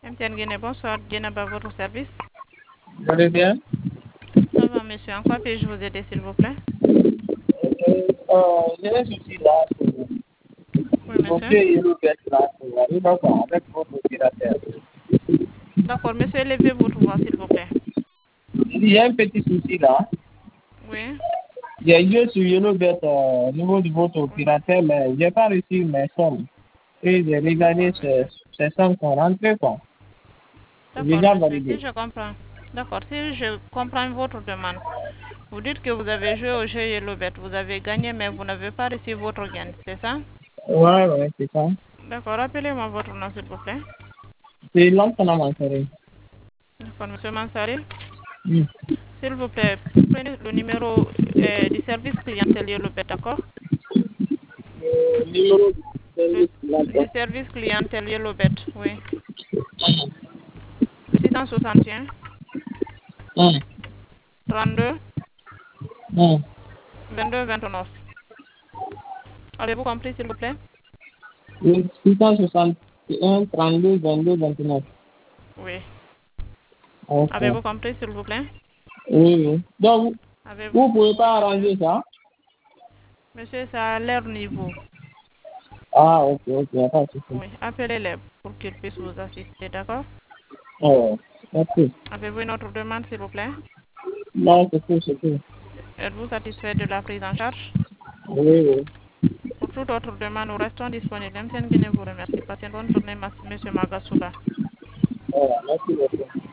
MTN Guinée, bonsoir. Djenaba à votre service. Vous allez bien? Ça va, monsieur. En quoi puis-je vous aider, s'il vous plaît? J'ai un souci là. Oui, Mon monsieur. vieux Yellow Best là, il va voir avec votre opérateur. D'accord, monsieur, élevez votre voix, s'il vous plaît. Il y a un petit souci là. Oui. J'ai joué sur Yellow Bet au niveau de votre opérateur, mais je n'ai pas reçu mes sommes. Et j'ai regardé D'accord, monsieur. ces sommes sont rentrées quoi. C'est D'accord, déjà monsieur. Si validé. je comprends. D'accord, si je comprends votre demande. Vous dites que vous avez joué au jeu Yellowbet. Vous avez gagné, mais vous n'avez pas reçu votre gain, c'est ça? Ouais, c'est ça. D'accord, rappelez-moi votre nom, s'il vous plaît. C'est longtemps à m'enterrer. D'accord, monsieur Mansari. Hmm. S'il vous plaît, prenez le numéro du service clientèle Yellowbet, d'accord? Numéro de Le, service là. du service clientèle Yellowbet, oui. 661 Hmm. 32 Hmm. 22 29. Avez-vous compris, s'il vous plaît? 661 32 22 29. Oui. Ok. Avez-vous compris, s'il vous plaît? Oui, oui. Donc, Avez-vous? vous ne pouvez Oui, pas monsieur. arranger ça? Monsieur, c'est à leur niveau. Ah, ok, y a pas de souci. Oui, appelez-les pour qu'ils puissent vous assister, d'accord? Oh, merci. Avez-vous une autre demande, s'il vous plaît? Non, c'est tout, c'est tout. Êtes-vous satisfait de la prise en charge? Oui, oui. Pour toute autre demande, nous restons disponibles. MTN Guinée vous remercie. Passez une bonne journée, monsieur Magasoula. Voilà, merci beaucoup.